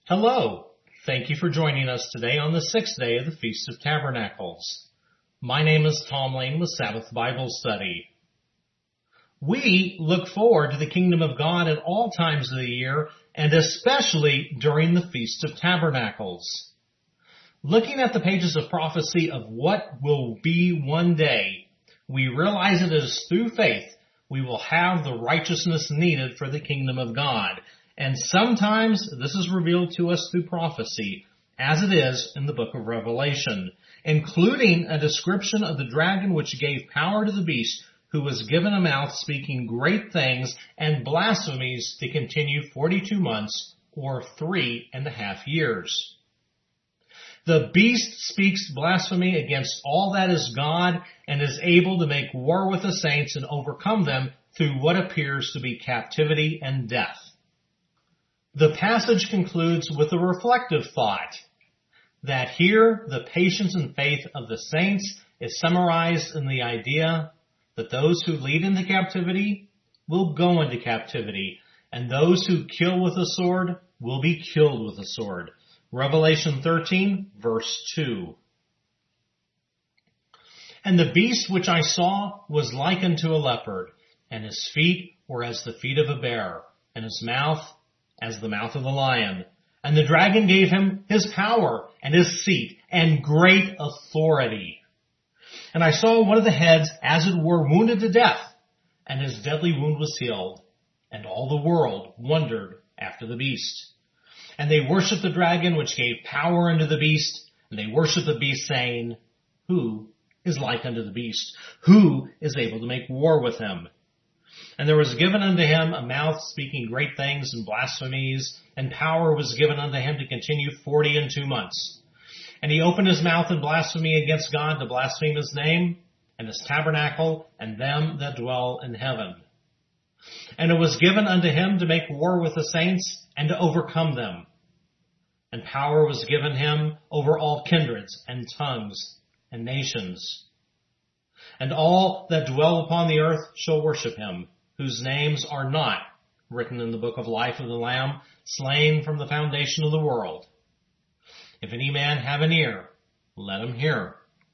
Hello. Thank you for joining us today on the sixth day of the Feast of Tabernacles. My name is Tom Lane with Sabbath Bible Study. We look forward to the kingdom of God at all times of the year, and especially during the Feast of Tabernacles. Looking at the pages of prophecy of what will be one day, we realize it is through faith we will have the righteousness needed for the kingdom of God. And sometimes this is revealed to us through prophecy, as it is in the book of Revelation, including a description of the dragon which gave power to the beast, who was given a mouth speaking great things and blasphemies to continue 42 months or 3.5 years. The beast speaks blasphemy against all that is God and is able to make war with the saints and overcome them through what appears to be captivity and death. The passage concludes with a reflective thought that here the patience and faith of the saints is summarized in the idea that those who lead into captivity will go into captivity, and those who kill with a sword will be killed with a sword. Revelation 13, verse 2. And the beast which I saw was like unto a leopard, and his feet were as the feet of a bear, and his mouth as the mouth of a lion. And the dragon gave him his power and his seat and great authority. And I saw one of the heads, as it were, wounded to death, and his deadly wound was healed. And all the world wondered after the beast. And they worshipped the dragon, which gave power unto the beast. And they worshipped the beast, saying, Who is like unto the beast? Who is able to make war with him? And there was given unto him a mouth speaking great things and blasphemies, and power was given unto him to continue 42 months. And he opened his mouth in blasphemy against God to blaspheme his name, and his tabernacle, and them that dwell in heaven. And it was given unto him to make war with the saints, and to overcome them. And power was given him over all kindreds, and tongues, and nations. And all that dwell upon the earth shall worship him, whose names are not written in the book of life of the Lamb, slain from the foundation of the world. If any man have an ear, let him hear.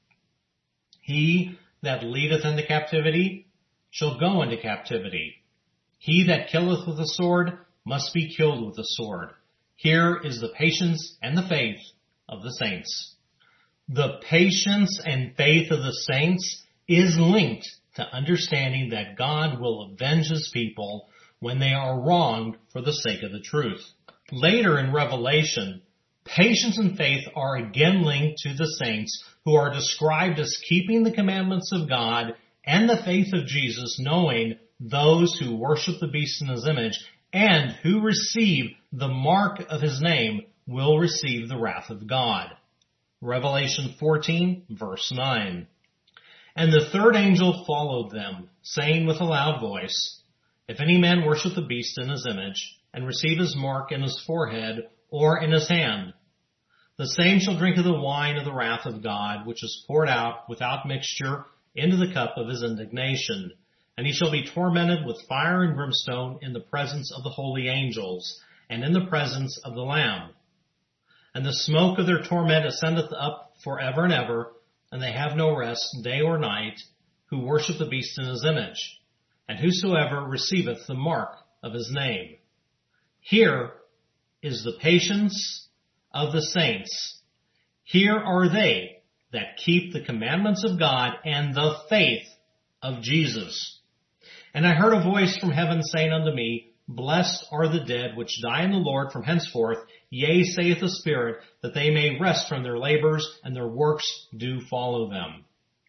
He that leadeth into captivity shall go into captivity. He that killeth with a sword must be killed with a sword. Here is the patience and the faith of the saints. The patience and faith of the saints is linked to understanding that God will avenge his people when they are wronged for the sake of the truth. Later in Revelation, patience and faith are again linked to the saints who are described as keeping the commandments of God and the faith of Jesus, knowing those who worship the beast in his image and who receive the mark of his name will receive the wrath of God. Revelation 14, verse 9. And the third angel followed them, saying with a loud voice, If any man worship the beast in his image, and receive his mark in his forehead or in his hand, the same shall drink of the wine of the wrath of God, which is poured out without mixture into the cup of his indignation. And he shall be tormented with fire and brimstone in the presence of the holy angels, and in the presence of the Lamb. And the smoke of their torment ascendeth up forever and ever, and they have no rest day or night, who worship the beast in his image, and whosoever receiveth the mark of his name. Here is the patience of the saints. Here are they that keep the commandments of God and the faith of Jesus. And I heard a voice from heaven saying unto me, Blessed are the dead which die in the Lord from henceforth, yea, saith the Spirit, that they may rest from their labors, and their works do follow them.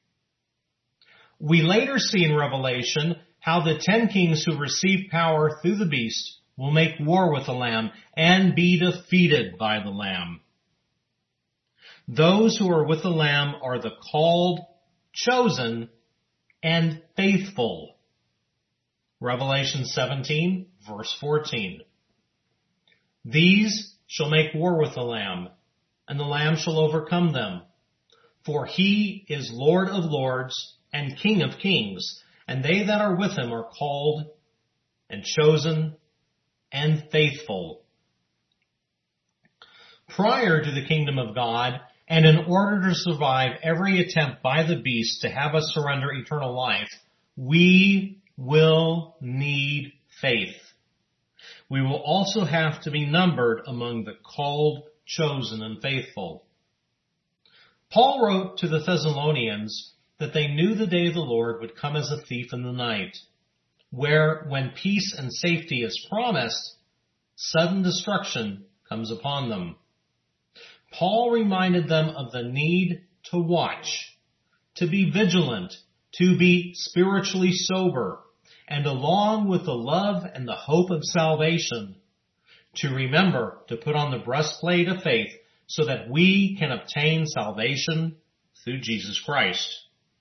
We later see in Revelation how the 10 kings who receive power through the beast will make war with the Lamb and be defeated by the Lamb. Those who are with the Lamb are the called, chosen, and faithful. Revelation 17, verse 14. These shall make war with the Lamb, and the Lamb shall overcome them. For he is Lord of lords and King of kings, and they that are with him are called and chosen and faithful. Prior to the kingdom of God, and in order to survive every attempt by the beast to have us surrender eternal life, we will need faith. We will also have to be numbered among the called, chosen, and faithful. Paul wrote to the Thessalonians that they knew the day of the Lord would come as a thief in the night, where when peace and safety is promised, sudden destruction comes upon them. Paul reminded them of the need to watch, to be vigilant, to be spiritually sober, and along with the love and the hope of salvation, to remember to put on the breastplate of faith so that we can obtain salvation through Jesus Christ.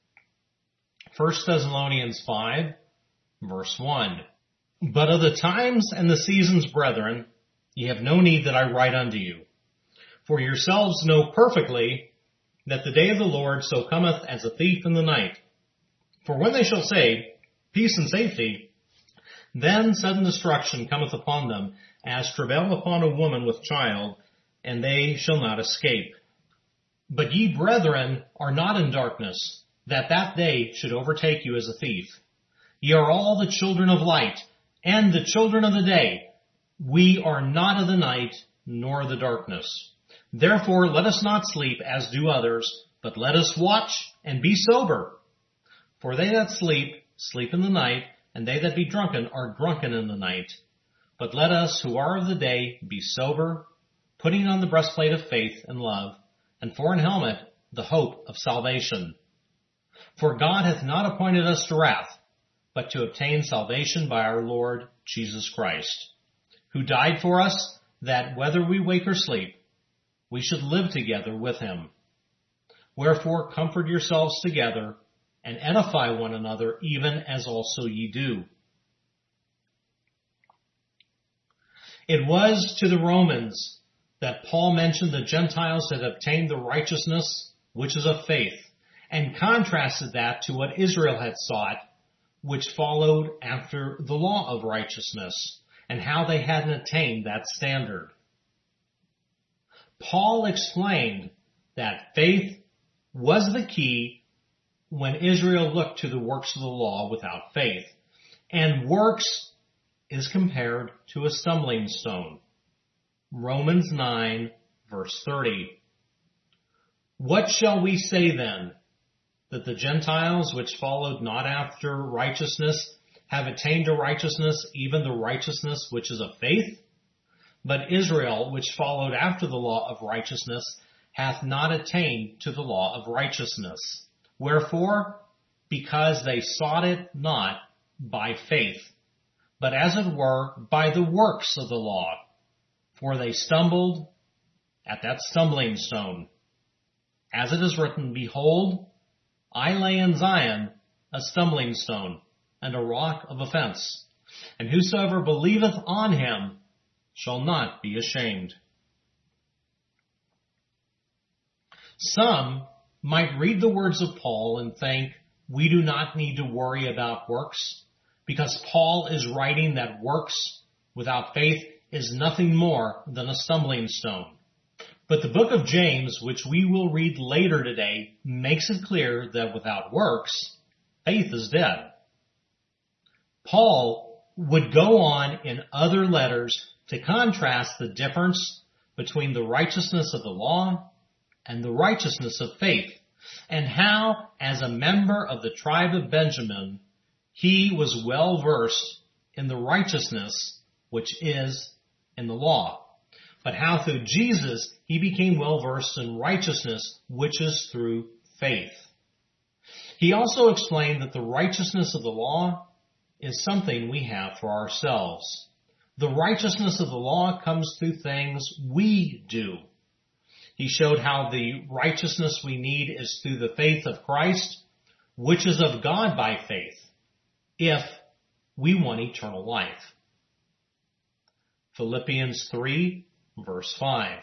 1 Thessalonians 5, verse 1. But of the times and the seasons, brethren, ye have no need that I write unto you. For yourselves know perfectly that the day of the Lord so cometh as a thief in the night. For when they shall say, peace and safety, then sudden destruction cometh upon them, as travail upon a woman with child, and they shall not escape. But ye, brethren, are not in darkness, that that day should overtake you as a thief. Ye are all the children of light, and the children of the day. We are not of the night, nor of the darkness. Therefore let us not sleep as do others, but let us watch and be sober. For they that sleep, sleep in the night, and they that be drunken are drunken in the night. But let us who are of the day be sober, putting on the breastplate of faith and love, and for an helmet the hope of salvation. For God hath not appointed us to wrath, but to obtain salvation by our Lord Jesus Christ, who died for us, that whether we wake or sleep, we should live together with him. Wherefore comfort yourselves together, and edify one another, even as also ye do. It was to the Romans that Paul mentioned the Gentiles had obtained the righteousness which is of faith, and contrasted that to what Israel had sought, which followed after the law of righteousness, and how they hadn't attained that standard. Paul explained that faith was the key when Israel looked to the works of the law without faith, and works is compared to a stumbling stone. Romans 9, verse 30. What shall we say then? That the Gentiles which followed not after righteousness have attained to righteousness, even the righteousness which is of faith? But Israel, which followed after the law of righteousness, hath not attained to the law of righteousness. Wherefore? Because they sought it not by faith, but as it were by the works of the law. For they stumbled at that stumbling stone. As it is written, behold, I lay in Zion a stumbling stone and a rock of offense, and whosoever believeth on him shall not be ashamed. Some might read the words of Paul and think we do not need to worry about works, because Paul is writing that works without faith is nothing more than a stumbling stone. But the book of James, which we will read later today, makes it clear that without works, faith is dead. Paul would go on in other letters to contrast the difference between the righteousness of the law and the righteousness of faith, and how, as a member of the tribe of Benjamin, he was well versed in the righteousness which is in the law, but how through Jesus he became well versed in righteousness which is through faith. He also explained that the righteousness of the law is something we have for ourselves. The righteousness of the law comes through things we do. He showed how the righteousness we need is through the faith of Christ, which is of God by faith, if we want eternal life. Philippians 3, verse 5.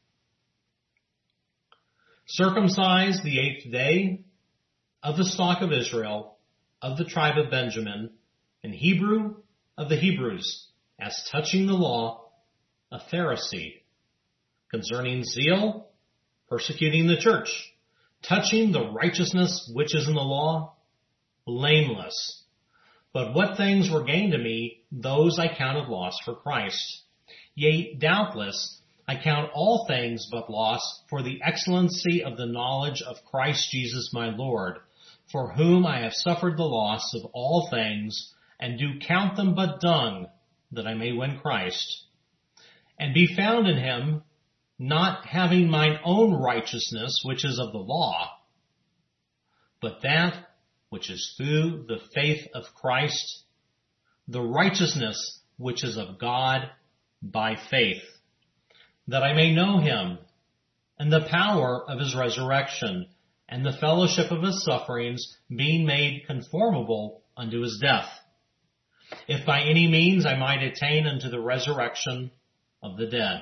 Circumcised the 8th day, of the stock of Israel, of the tribe of Benjamin, and Hebrew of the Hebrews, as touching the law, a Pharisee, concerning zeal, persecuting the church, touching the righteousness which is in the law, blameless. But what things were gained to me, those I counted loss for Christ. Yea, doubtless, I count all things but loss for the excellency of the knowledge of Christ Jesus my Lord, for whom I have suffered the loss of all things, and do count them but dung, that I may win Christ, and be found in him, not having mine own righteousness, which is of the law, but that which is through the faith of Christ, the righteousness which is of God by faith, that I may know him, and the power of his resurrection, and the fellowship of his sufferings, being made conformable unto his death, if by any means I might attain unto the resurrection of the dead.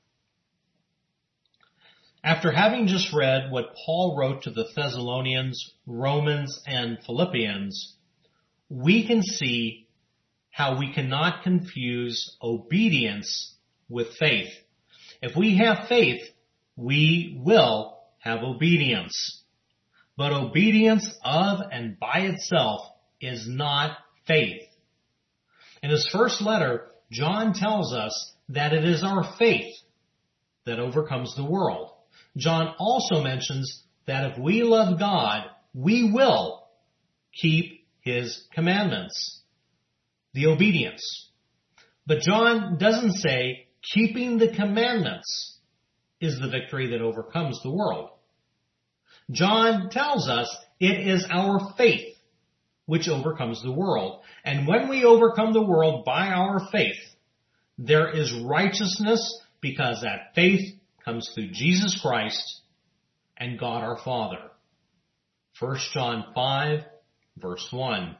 After having just read what Paul wrote to the Thessalonians, Romans, and Philippians, we can see how we cannot confuse obedience with faith. If we have faith, we will have obedience. But obedience of and by itself is not faith. In his first letter, John tells us that it is our faith that overcomes the world. John also mentions that if we love God, we will keep his commandments, the obedience. But John doesn't say keeping the commandments is the victory that overcomes the world. John tells us it is our faith which overcomes the world. And when we overcome the world by our faith, there is righteousness because that faith comes through Jesus Christ and God our Father. 1 John 5, verse 1.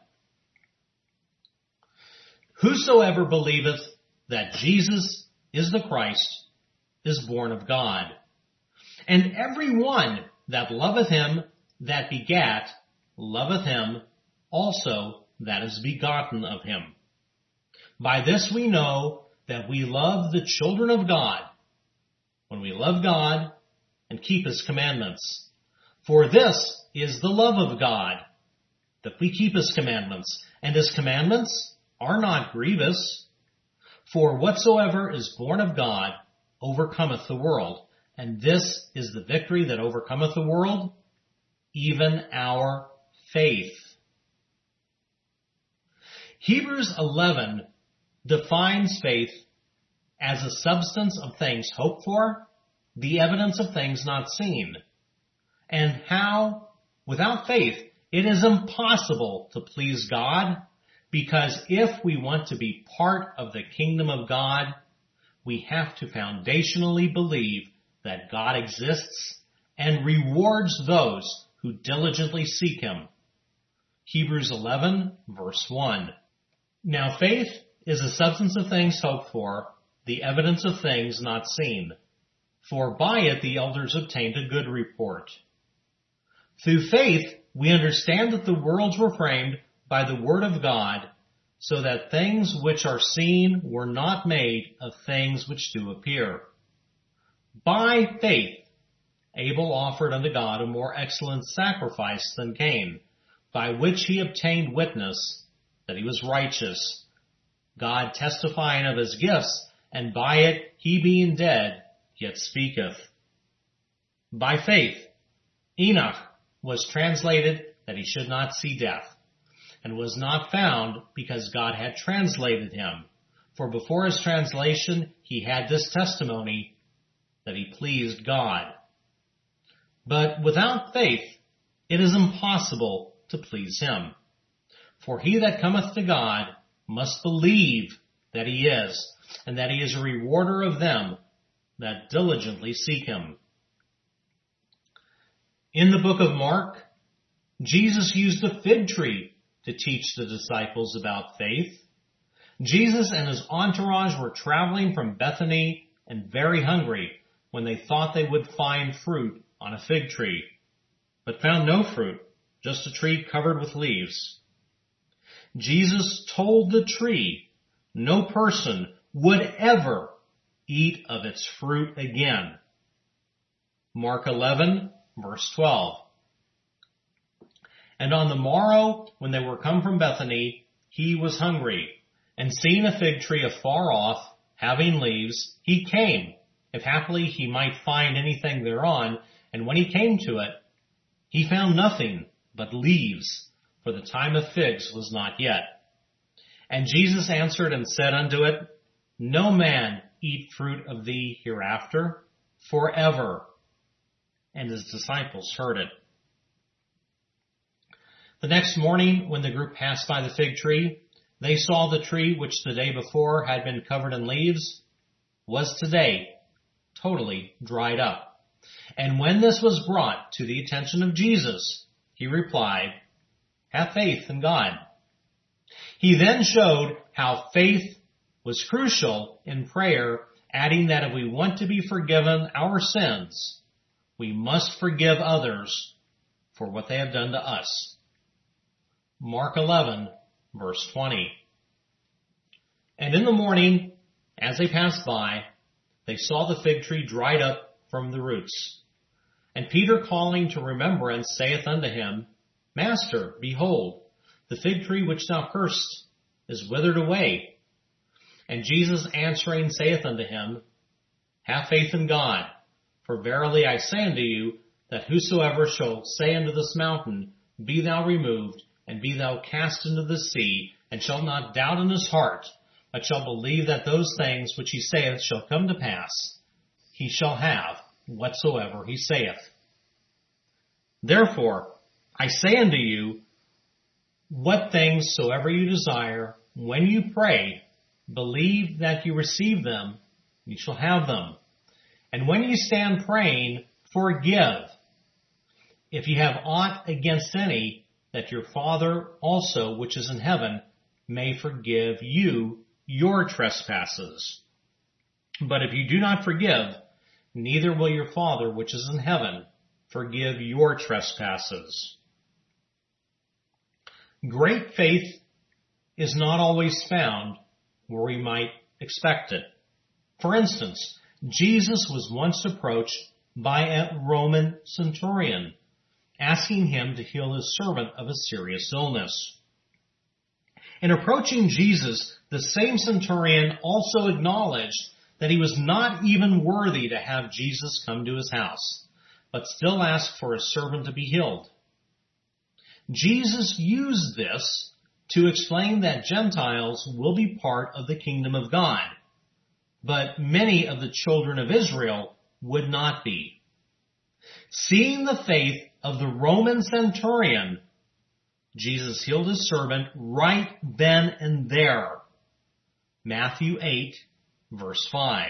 Whosoever believeth that Jesus is the Christ is born of God. And every one that loveth him that begat loveth him also that is begotten of him. By this we know that we love the children of God, when we love God and keep his commandments. For this is the love of God, that we keep his commandments, and his commandments are not grievous. For whatsoever is born of God overcometh the world, and this is the victory that overcometh the world, even our faith. Hebrews 11 defines faith as a substance of things hoped for, the evidence of things not seen, and how, without faith, it is impossible to please God, because if we want to be part of the kingdom of God, we have to foundationally believe that God exists and rewards those who diligently seek him. Hebrews 11, verse 1. Now faith is a substance of things hoped for, the evidence of things not seen. For by it the elders obtained a good report. Through faith we understand that the worlds were framed by the word of God, so that things which are seen were not made of things which do appear. By faith Abel offered unto God a more excellent sacrifice than Cain, by which he obtained witness that he was righteous, God testifying of his gifts, and by it he being dead yet speaketh. By faith Enoch was translated that he should not see death, and was not found because God had translated him. For before his translation he had this testimony, that he pleased God. But without faith it is impossible to please him. For he that cometh to God must believe that he is, and that he is a rewarder of them that diligently seek him. In the book of Mark, Jesus used the fig tree to teach the disciples about faith. Jesus and his entourage were traveling from Bethany and very hungry when they thought they would find fruit on a fig tree, but found no fruit, just a tree covered with leaves. Jesus told the tree no person would ever eat of its fruit again. Mark 11, verse 12. And on the morrow, when they were come from Bethany, he was hungry, and seeing a fig tree afar off, having leaves, he came, if haply he might find anything thereon. And when he came to it, he found nothing but leaves, for the time of figs was not yet. And Jesus answered and said unto it, No man eat fruit of thee hereafter, forever. And his disciples heard it. The next morning, when the group passed by the fig tree, they saw the tree which the day before had been covered in leaves was today totally dried up. And when this was brought to the attention of Jesus, he replied, Have faith in God. He then showed how faith was crucial in prayer, adding that if we want to be forgiven our sins, we must forgive others for what they have done to us. Mark 11, verse 20. And in the morning, as they passed by, they saw the fig tree dried up from the roots. And Peter, calling to remembrance, saith unto him, Master, behold, the fig tree which thou cursed is withered away. And Jesus answering saith unto him, Have faith in God, for verily I say unto you, that whosoever shall say unto this mountain, Be thou removed, and be thou cast into the sea, and shall not doubt in his heart, but shall believe that those things which he saith shall come to pass, he shall have whatsoever he saith. Therefore, I say unto you, what things soever you desire, when you pray, believe that you receive them, you shall have them. And when you stand praying, forgive, if ye have aught against any, that your Father also, which is in heaven, may forgive you your trespasses. But if you do not forgive, neither will your Father, which is in heaven, forgive your trespasses. Great faith is not always found where we might expect it. For instance, Jesus was once approached by a Roman centurion, asking him to heal his servant of a serious illness. In approaching Jesus, the same centurion also acknowledged that he was not even worthy to have Jesus come to his house, but still asked for his servant to be healed. Jesus used this to explain that Gentiles will be part of the kingdom of God, but many of the children of Israel would not be. Seeing the faith of the Roman centurion, Jesus healed his servant right then and there. Matthew 8, verse 5.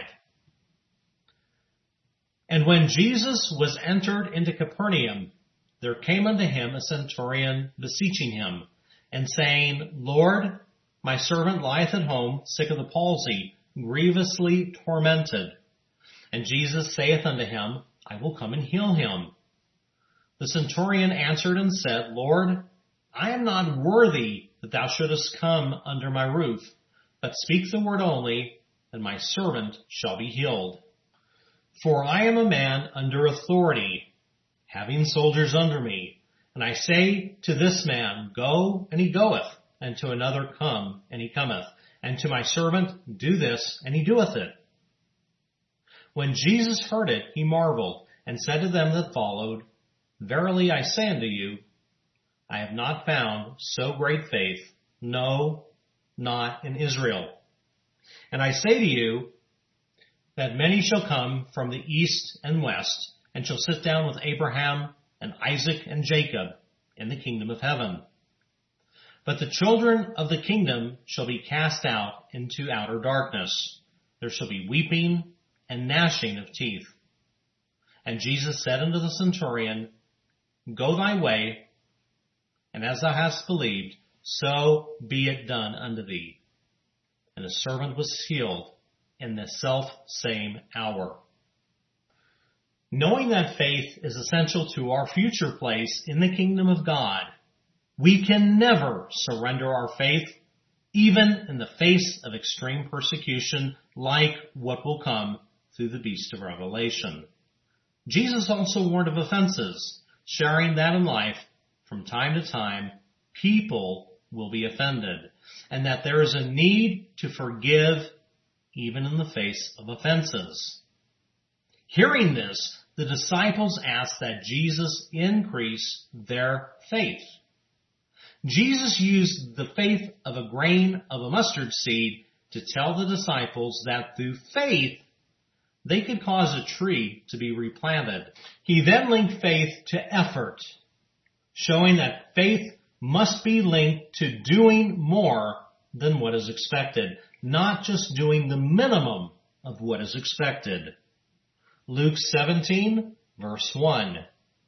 And when Jesus was entered into Capernaum, there came unto him a centurion beseeching him, and saying, Lord, my servant lieth at home, sick of the palsy, grievously tormented. And Jesus saith unto him, I will come and heal him. The centurion answered and said, Lord, I am not worthy that thou shouldest come under my roof, but speak the word only, and my servant shall be healed. For I am a man under authority, having soldiers under me. And I say to this man, Go, and he goeth, and to another, Come, and he cometh, and to my servant, Do this, and he doeth it. When Jesus heard it, he marveled, and said to them that followed, Verily I say unto you, I have not found so great faith, no, not in Israel. And I say to you, that many shall come from the east and west, and shall sit down with Abraham and Isaac and Jacob in the kingdom of heaven. But the children of the kingdom shall be cast out into outer darkness. There shall be weeping and gnashing of teeth. And Jesus said unto the centurion, Go thy way, and as thou hast believed, so be it done unto thee. And the servant was healed in the self-same hour. Knowing that faith is essential to our future place in the kingdom of God, we can never surrender our faith, even in the face of extreme persecution like what will come through the beast of Revelation. Jesus also warned of offenses, sharing that in life, from time to time, people will be offended, and that there is a need to forgive even in the face of offenses. Hearing this, the disciples asked that Jesus increase their faith. Jesus used the faith of a grain of a mustard seed to tell the disciples that through faith, they could cause a tree to be replanted. He then linked faith to effort, showing that faith must be linked to doing more than what is expected, not just doing the minimum of what is expected. Luke 17, verse 1.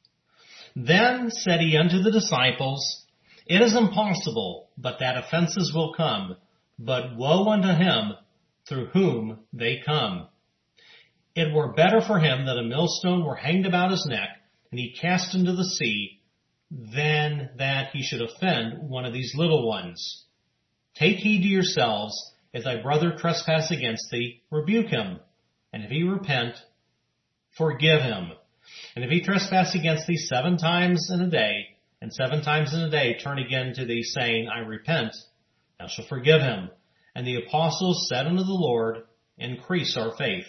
Then said he unto the disciples, It is impossible, but that offenses will come, but woe unto him through whom they come. It were better for him that a millstone were hanged about his neck, and he cast into the sea, than that he should offend one of these little ones. Take heed to yourselves, if thy brother trespass against thee, rebuke him, and if he repent, forgive him. And if he trespass against thee 7 times in a day, and 7 times in a day turn again to thee, saying, I repent, thou shalt forgive him. And the apostles said unto the Lord, Increase our faith.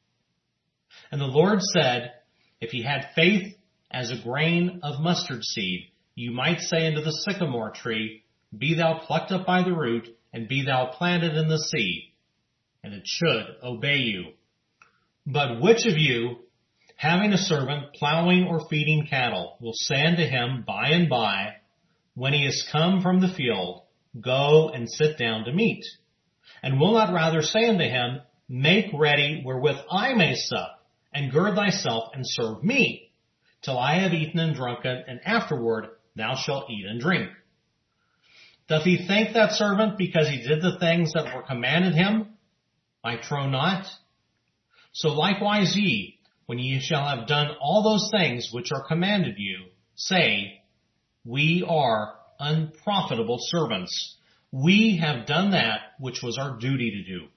And the Lord said, If ye had faith as a grain of mustard seed, you might say unto the sycamore tree, Be thou plucked up by the root, and be thou planted in the sea, and it should obey you. But which of you, having a servant plowing or feeding cattle, will say unto him by and by, when he is come from the field, Go and sit down to meat? And will not rather say unto him, Make ready wherewith I may sup, and gird thyself and serve me, till I have eaten and drunken, and afterward thou shalt eat and drink? Doth he thank that servant because he did the things that were commanded him? I trow not. So likewise ye, when ye shall have done all those things which are commanded you, say, We are unprofitable servants. We have done that which was our duty to do.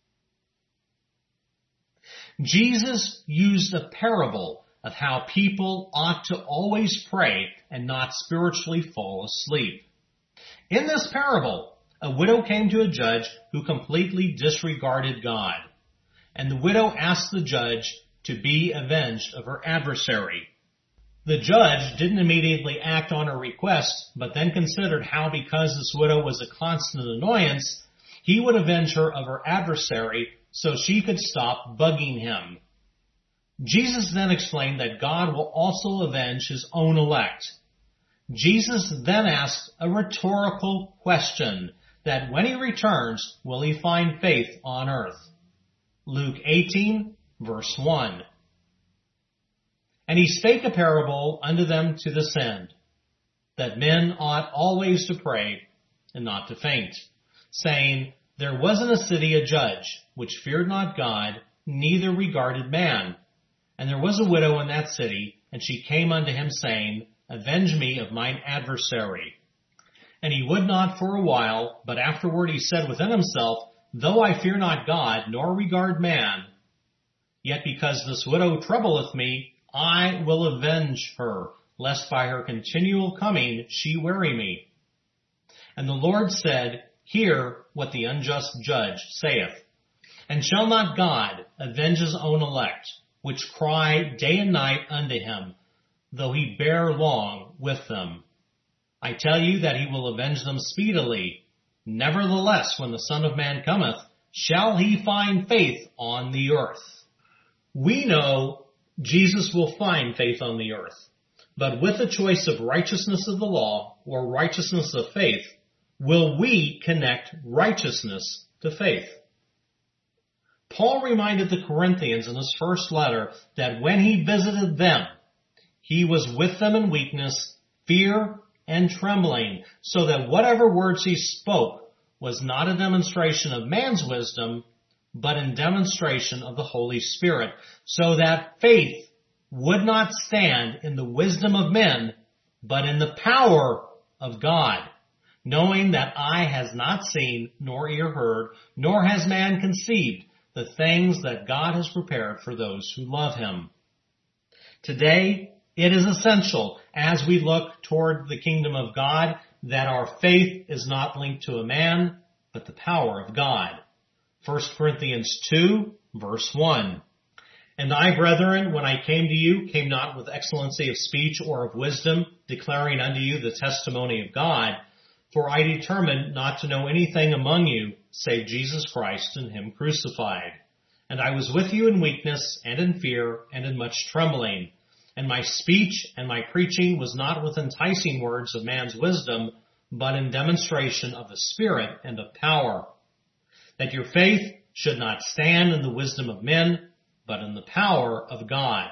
Jesus used a parable of how people ought to always pray and not spiritually fall asleep. In this parable, a widow came to a judge who completely disregarded God, and the widow asked the judge to be avenged of her adversary. The judge didn't immediately act on her request, but then considered how, because this widow was a constant annoyance, he would avenge her of her adversary so she could stop bugging him. Jesus then explained that God will also avenge his own elect. Jesus then asked a rhetorical question that when he returns, will he find faith on earth? Luke 18, verse 1. And he spake a parable unto them to this end, that men ought always to pray and not to faint, saying, There was in a city a judge, which feared not God, neither regarded man. And there was a widow in that city, and she came unto him, saying, Avenge me of mine adversary. And he would not for a while, but afterward he said within himself, Though I fear not God, nor regard man, yet because this widow troubleth me, I will avenge her, lest by her continual coming she weary me. And the Lord said, Hear what the unjust judge saith. And shall not God avenge his own elect, which cry day and night unto him, though he bear long with them? I tell you that he will avenge them speedily. Nevertheless, when the Son of Man cometh, shall he find faith on the earth? We know Jesus will find faith on the earth, but with the choice of righteousness of the law or righteousness of faith, will we connect righteousness to faith? Paul reminded the Corinthians in his first letter that when he visited them, he was with them in weakness, fear, and trembling, so that whatever words he spoke was not a demonstration of man's wisdom, but in demonstration of the Holy Spirit, so that faith would not stand in the wisdom of men, but in the power of God. knowing that eye has not seen, nor ear heard, nor has man conceived the things that God has prepared for those who love him. Today, it is essential as we look toward the kingdom of God that our faith is not linked to a man, but the power of God. 1 Corinthians 2, verse 1. And I, brethren, when I came to you, came not with excellency of speech or of wisdom, declaring unto you the testimony of God, for I determined not to know anything among you, save Jesus Christ and him crucified. And I was with you in weakness and in fear and in much trembling. And my speech and my preaching was not with enticing words of man's wisdom, but in demonstration of the Spirit and of power, that your faith should not stand in the wisdom of men, but in the power of God.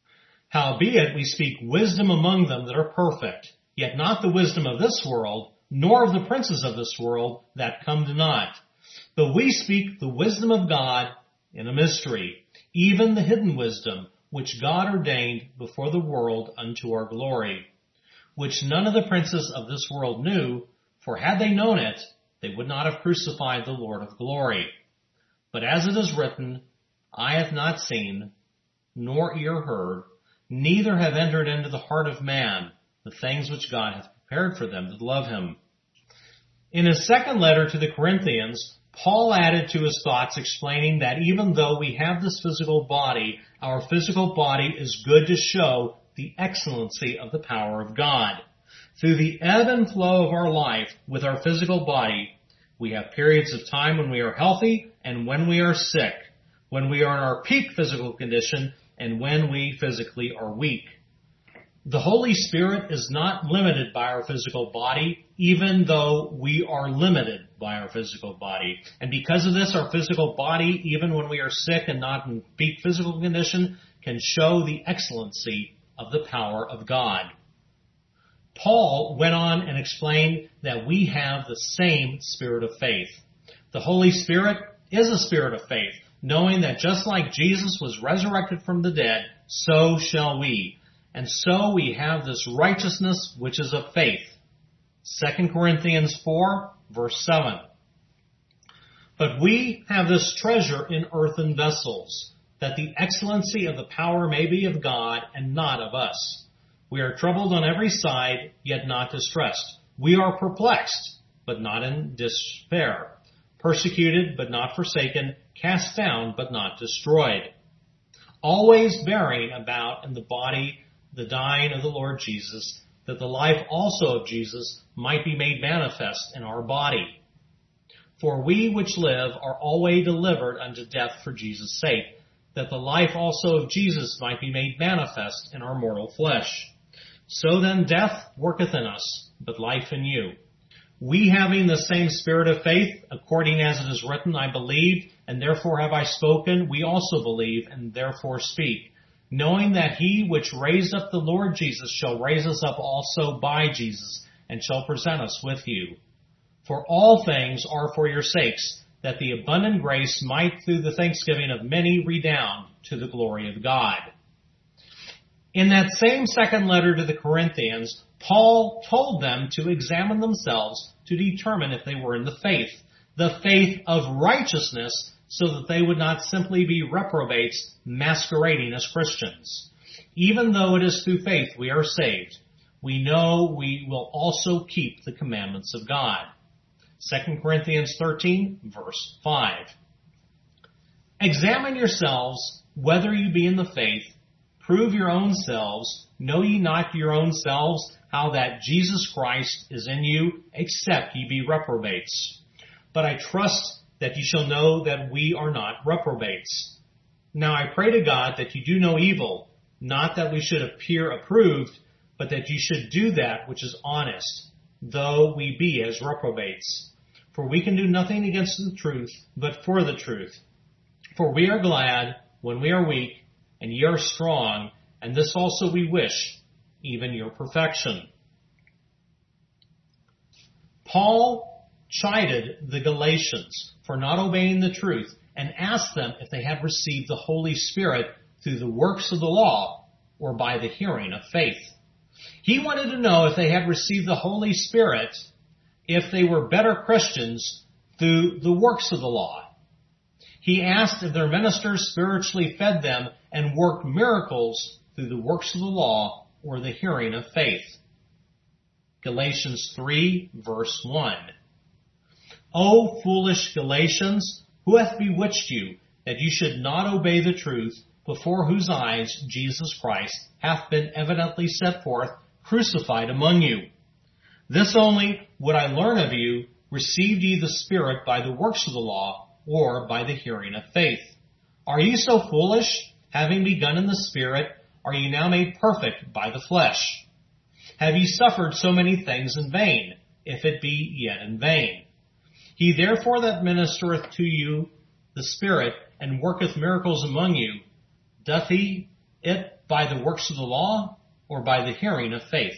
Howbeit we speak wisdom among them that are perfect, yet not the wisdom of this world, nor of the princes of this world that come to naught. But we speak the wisdom of God in a mystery, even the hidden wisdom, which God ordained before the world unto our glory, which none of the princes of this world knew, for had they known it, they would not have crucified the Lord of glory. But as it is written, eye hath not seen, nor ear heard, neither have entered into the heart of man the things which God hath prepared for them that love him. In his second letter to the Corinthians, Paul added to his thoughts explaining that even though we have this physical body, our physical body is good to show the excellency of the power of God. Through the ebb and flow of our life with our physical body, we have periods of time when we are healthy and when we are sick, when we are in our peak physical condition and when we physically are weak. The Holy Spirit is not limited by our physical body, even though we are limited by our physical body. And because of this, our physical body, even when we are sick and not in peak physical condition, can show the excellency of the power of God. Paul went on and explained that we have the same spirit of faith. The Holy Spirit is a spirit of faith, knowing that just like Jesus was resurrected from the dead, so shall we. And so we have this righteousness which is of faith. 2 Corinthians 4, verse 7. But we have this treasure in earthen vessels, that the excellency of the power may be of God and not of us. We are troubled on every side, yet not distressed. We are perplexed, but not in despair. Persecuted, but not forsaken. Cast down, but not destroyed. Always bearing about in the body the dying of the Lord Jesus, that the life also of Jesus might be made manifest in our body. For we which live are always delivered unto death for Jesus' sake, that the life also of Jesus might be made manifest in our mortal flesh. So then death worketh in us, but life in you. We having the same spirit of faith, according as it is written, I believed, and therefore have I spoken, we also believe, and therefore speak, knowing that he which raised up the Lord Jesus shall raise us up also by Jesus, and shall present us with you. For all things are for your sakes, that the abundant grace might through the thanksgiving of many redound to the glory of God. In that same second letter to the Corinthians, Paul told them to examine themselves to determine if they were in the faith of righteousness, so that they would not simply be reprobates masquerading as Christians. Even though it is through faith we are saved, we know we will also keep the commandments of God. 2 Corinthians 13, verse 5. Examine yourselves whether you be in the faith. Prove your own selves. Know ye not your own selves how that Jesus Christ is in you, except ye be reprobates. But I trust that ye shall know that we are not reprobates. Now I pray to God that ye do no evil, not that we should appear approved, but that ye should do that which is honest, though we be as reprobates. For we can do nothing against the truth, but for the truth. For we are glad when we are weak, and ye are strong, and this also we wish, even your perfection. Paul chided the Galatians for not obeying the truth and asked them if they had received the Holy Spirit through the works of the law or by the hearing of faith. He wanted to know if they had received the Holy Spirit if they were better Christians through the works of the law. He asked if their ministers spiritually fed them and worked miracles through the works of the law or the hearing of faith. Galatians 3, verse 1. O foolish Galatians, who hath bewitched you, that you should not obey the truth, before whose eyes Jesus Christ hath been evidently set forth, crucified among you? This only would I learn of you, received ye the Spirit by the works of the law, or by the hearing of faith? Are ye so foolish? Having begun in the Spirit, are ye now made perfect by the flesh? Have ye suffered so many things in vain, if it be yet in vain? He therefore that ministereth to you the Spirit, and worketh miracles among you, doth he it by the works of the law, or by the hearing of faith?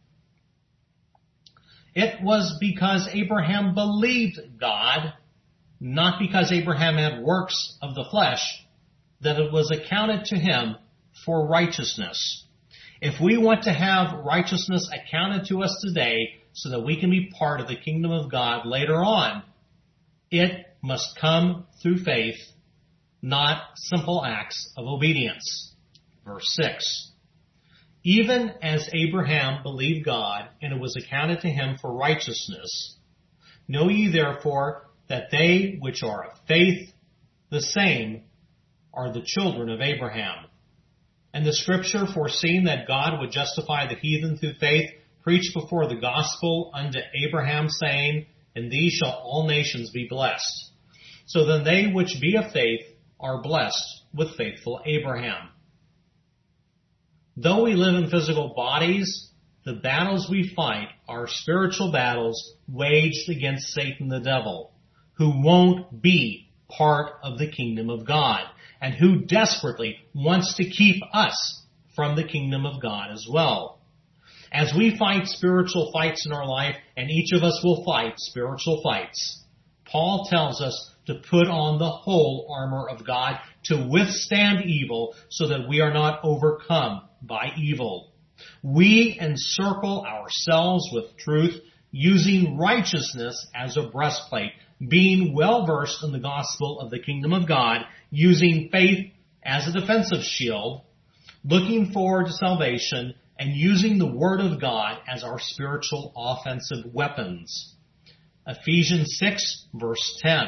It was because Abraham believed God, not because Abraham had works of the flesh, that it was accounted to him for righteousness. If we want to have righteousness accounted to us today so that we can be part of the kingdom of God later on, it must come through faith, not simple acts of obedience. Verse 6. Even as Abraham believed God, and it was accounted to him for righteousness, know ye therefore that they which are of faith, the same are the children of Abraham. And the scripture, foreseeing that God would justify the heathen through faith, preached before the gospel unto Abraham, saying, In thee shall all nations be blessed. So then they which be of faith are blessed with faithful Abraham. Though we live in physical bodies, the battles we fight are spiritual battles waged against Satan the devil, who won't be part of the kingdom of God, and who desperately wants to keep us from the kingdom of God as well. As we fight spiritual fights in our life, and each of us will fight spiritual fights, Paul tells us to put on the whole armor of God to withstand evil so that we are not overcome by evil. We encircle ourselves with truth, using righteousness as a breastplate, being well versed in the gospel of the kingdom of God, using faith as a defensive shield, looking forward to salvation, and using the word of God as our spiritual offensive weapons. Ephesians 6, verse 10.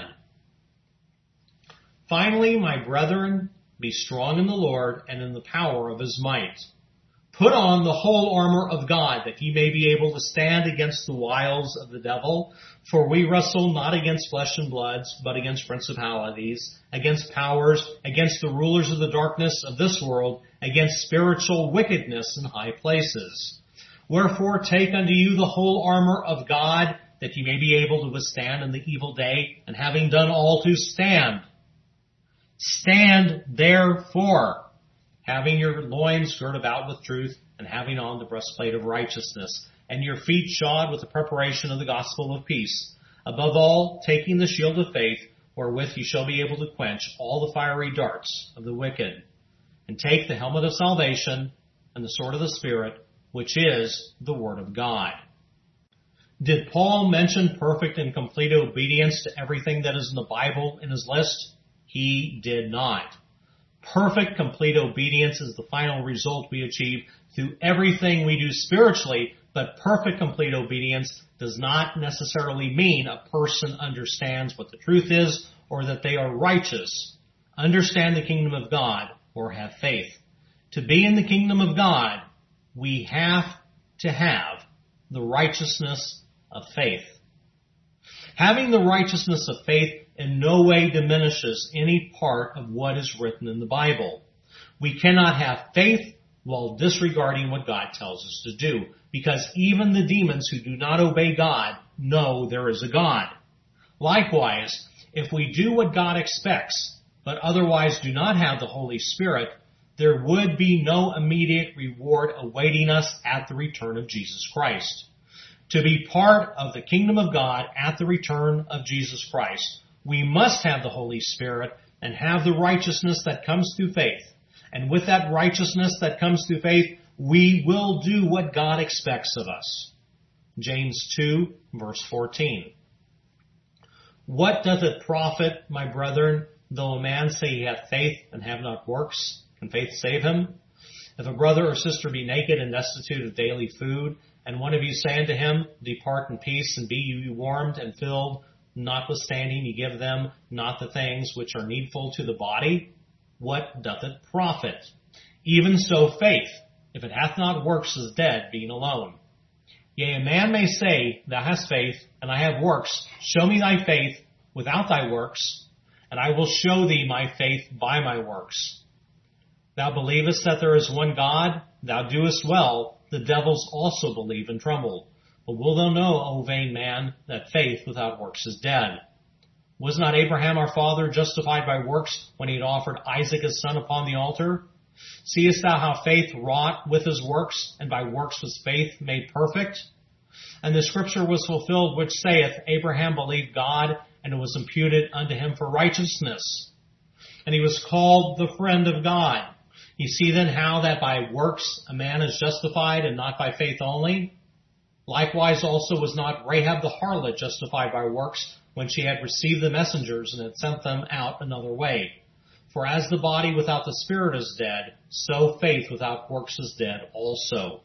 Finally, my brethren, be strong in the Lord and in the power of his might. Put on the whole armor of God, that ye may be able to stand against the wiles of the devil. For we wrestle not against flesh and blood, but against principalities, against powers, against the rulers of the darkness of this world, against spiritual wickedness in high places. Wherefore take unto you the whole armor of God, that ye may be able to withstand in the evil day, and having done all to stand. Stand therefore, having your loins girt about with truth, and having on the breastplate of righteousness, and your feet shod with the preparation of the gospel of peace. Above all, taking the shield of faith, wherewith you shall be able to quench all the fiery darts of the wicked. And take the helmet of salvation and the sword of the Spirit, which is the word of God. Did Paul mention perfect and complete obedience to everything that is in the Bible in his list? He did not. Perfect, complete obedience is the final result we achieve through everything we do spiritually, but perfect, complete obedience does not necessarily mean a person understands what the truth is or that they are righteous, understand the kingdom of God, or have faith. To be in the kingdom of God, we have to have the righteousness of faith. Having the righteousness of faith in no way diminishes any part of what is written in the Bible. We cannot have faith while disregarding what God tells us to do, because even the demons who do not obey God know there is a God. Likewise, if we do what God expects, but otherwise do not have the Holy Spirit, there would be no immediate reward awaiting us at the return of Jesus Christ. To be part of the kingdom of God at the return of Jesus Christ, we must have the Holy Spirit and have the righteousness that comes through faith. And with that righteousness that comes through faith, we will do what God expects of us. James 2, verse 14. What doth it profit, my brethren, though a man say he hath faith and have not works? Can faith save him? If a brother or sister be naked and destitute of daily food, and one of you say unto him, Depart in peace, and be ye warmed and filled, notwithstanding ye give them not the things which are needful to the body, what doth it profit? Even so faith, if it hath not works, is dead, being alone. Yea, a man may say, Thou hast faith, and I have works. Show me thy faith without thy works, and I will show thee my faith by my works. Thou believest that there is one God? Thou doest well. The devils also believe and tremble. But wilt thou know, O vain man, that faith without works is dead? Was not Abraham our father justified by works when he had offered Isaac his son upon the altar? Seest thou how faith wrought with his works, and by works was faith made perfect? And the scripture was fulfilled which saith, Abraham believed God, and it was imputed unto him for righteousness. And he was called the friend of God. You see then how that by works a man is justified, and not by faith only? Likewise also was not Rahab the harlot justified by works, when she had received the messengers and had sent them out another way. For as the body without the spirit is dead, so faith without works is dead also.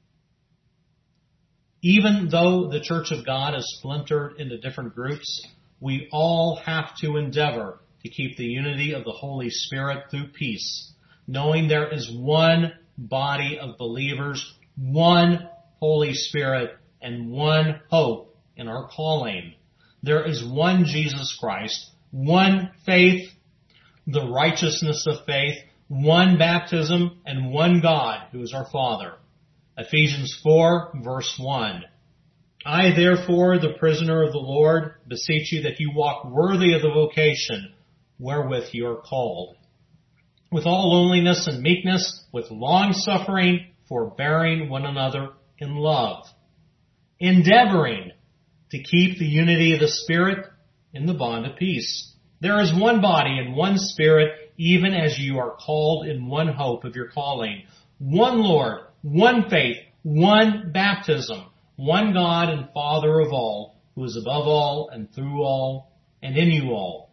Even though the church of God is splintered into different groups, we all have to endeavor to keep the unity of the Holy Spirit through peace, knowing there is one body of believers, one Holy Spirit, and one hope in our calling. There is one Jesus Christ, one faith, the righteousness of faith, one baptism, and one God who is our Father. Ephesians 4, verse 1. I therefore, the prisoner of the Lord, beseech you that you walk worthy of the vocation wherewith you are called, with all lowliness and meekness, with long suffering, forbearing one another in love, endeavoring to keep the unity of the Spirit in the bond of peace. There is one body and one Spirit, even as you are called in one hope of your calling, one Lord, one faith, one baptism, one God and Father of all, who is above all and through all and in you all.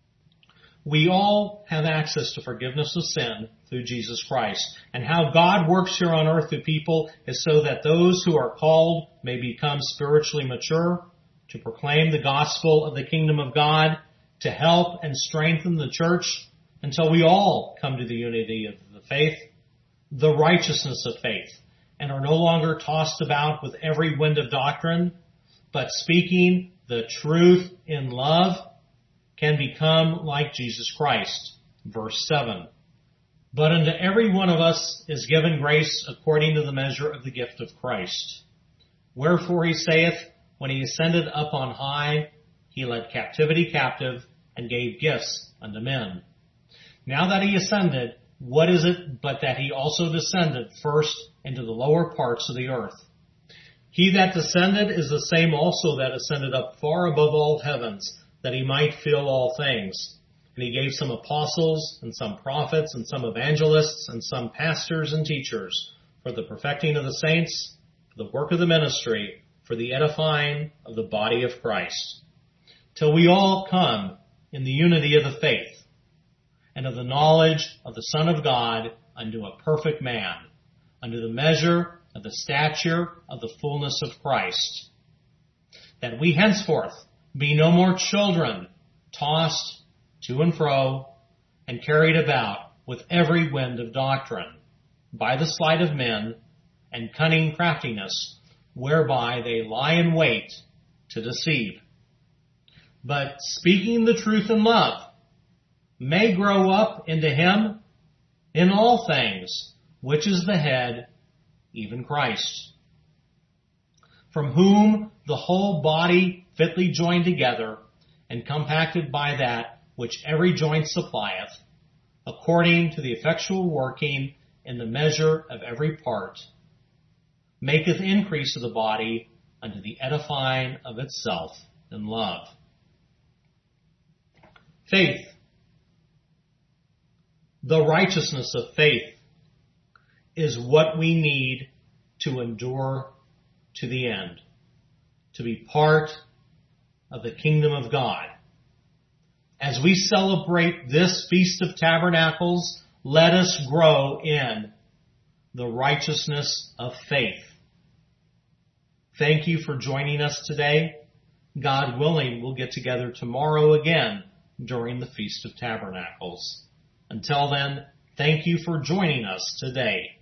We all have access to forgiveness of sin through Jesus Christ. And how God works here on earth through people is so that those who are called may become spiritually mature, to proclaim the gospel of the kingdom of God, to help and strengthen the church until we all come to the unity of the faith, the righteousness of faith, and are no longer tossed about with every wind of doctrine, but speaking the truth in love, can become like Jesus Christ. Verse 7. But unto every one of us is given grace according to the measure of the gift of Christ. Wherefore he saith, when he ascended up on high, he led captivity captive and gave gifts unto men. Now that he ascended, what is it but that he also descended first into the lower parts of the earth? He that descended is the same also that ascended up far above all heavens, that he might fill all things. And he gave some apostles, and some prophets, and some evangelists, and some pastors and teachers, for the perfecting of the saints, for the work of the ministry, for the edifying of the body of Christ, till we all come in the unity of the faith, and of the knowledge of the Son of God, unto a perfect man, unto the measure of the stature of the fullness of Christ, that we henceforth be no more children, tossed to and fro, and carried about with every wind of doctrine, by the sleight of men, and cunning craftiness, whereby they lie in wait to deceive. But speaking the truth in love, may grow up into him in all things, which is the head, even Christ, from whom the whole body fitly joined together and compacted by that which every joint supplieth, according to the effectual working in the measure of every part, maketh increase of the body unto the edifying of itself in love. Faith. The righteousness of faith is what we need to endure to the end. to be part of the kingdom of God. As we celebrate this Feast of Tabernacles, let us grow in the righteousness of faith. Thank you for joining us today. God willing, we'll get together tomorrow again during the Feast of Tabernacles. Until then, thank you for joining us today.